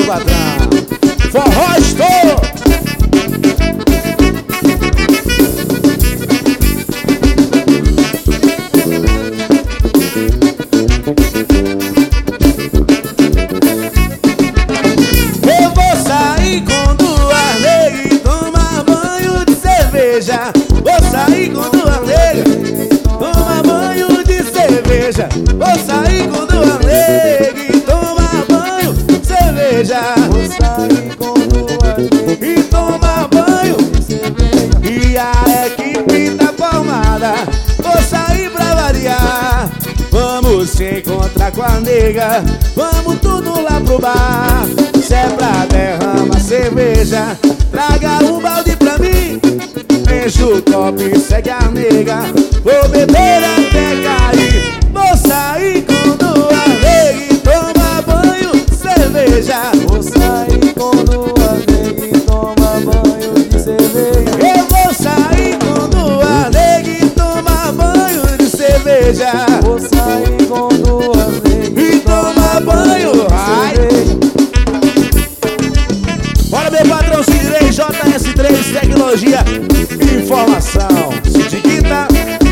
patrão. Forró estou. Eu vou sair com duas negras e tomar banho de cerveja. Vou sair com duas negras, tomar banho de cerveja. Vou sair com duas negras e tomar banho de cerveja. Vou sair com duas negras E tomar banho de cerveja. e a equipe tá formada. Vou sair pra variar. Vamos se encontrar com a nega. Vamos tudo lá pro bar. Se é pra derramar cerveja, traga um balde pra mim. Enche o copo e segue a nega. Vou beber até cair. Vou sair com duas negras e tomar banho de cerveja. Vou sair com duas negras e tomar banho de cerveja. Eu vou sair com duas negras e tomar banho de cerveja. Vou sair com duas negras E tomar banho. Ai. cerveja. Bora, meu patrão Sidney, JS3 Tecnologia Informação. Sidquita.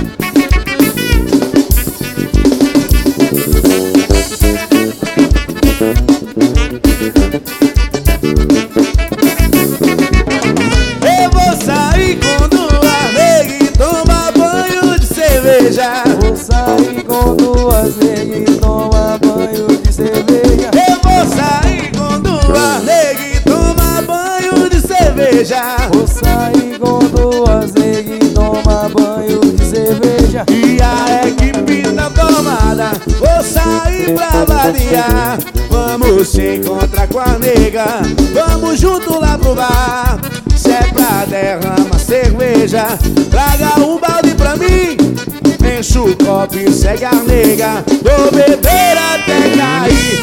Eu vou sair com duas negras e tomar banho de cerveja. Vou sair com duas negras e tomar banho de cerveja. Eu vou sair com duas negras e tomar banho de cerveja. Vou sair com duas negras e tomar banho de cerveja. E a equipe tá tomada. Vou sair pra variar. Vamos se encontrar com a nega. Vamos junto lá pro bar. Se é pra derramar cerveja, traga um balde pra mim. Enche o copo e segue a nega. Vou beber até cair.